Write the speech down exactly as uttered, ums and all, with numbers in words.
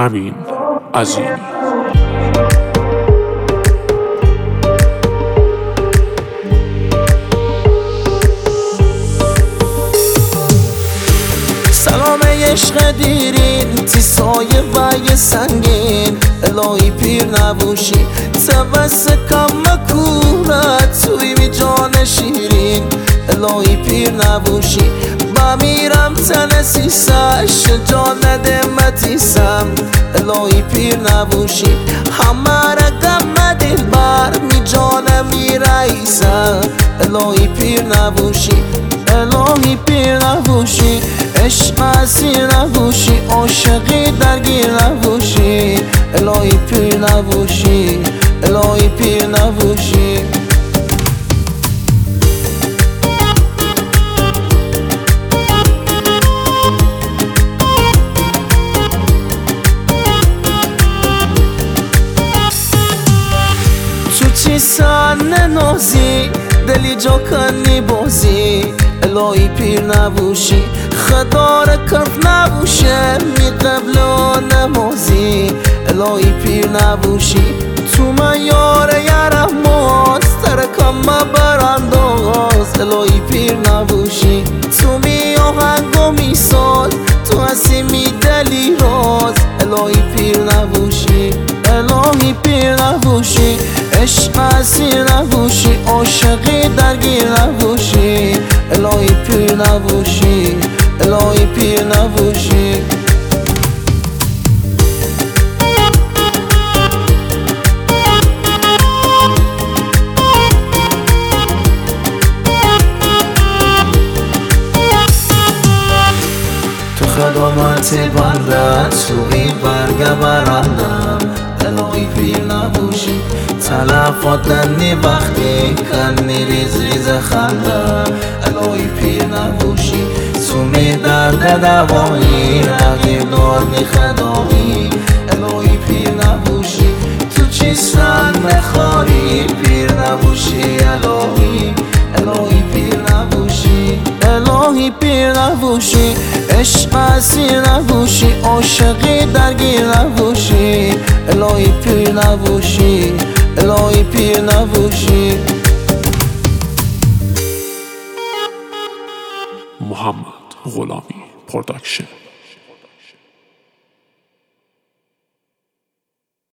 امین عظیمی. سلام عشق دیرین تی سایه و یه سنگین الهی پیر نبوشی توس کم مکورت توی می جان شیرین الهی پیر نبوشی بمیرم تن سیسش جان ندمتیسم الهی پیر نبوشی همه را غم دل بر می جانم می رئیسم الهی پیر نبوشی الهی پیر نبوشی عشق اسیر نبوشی عاشقی درگیر نبوشی الهی پیر نبوشی الهی پیر نبوشی تو چی سن نازی دلی جا کنی بازی الهی پیر نبوشی خدار کف نبوشه می قبل نمازی الهی پیر نبوشی تو من یار یارم ماست ترکم برانداز الهی پیر نبوشی تو می آهنگ و می ساز تو هستی می دلی راز الهی پیر نبوشی الهی پیر نبوشی عشق اسیر نبوشی عاشقی درگیر نبوشی الهی پیر نبوشی الهی پیر نبوشی تو خدامت بندت سوی برگ برندم الهی پیر نبوشی تلفات دنی وقتی کنی ریز ریز خندم الهی پیر نبوشی تو می درد دوایی رقیب دار می خدایی الهی پیر نبوشی تو چی سن نخاری پیر نبوشی الهی الهی پیر نبوشی الهی پیر نبوشی عشق اسیر نبوشی عاشقی درگیر نبوشی الهی پیر نبوشی الهی پیر نبوشی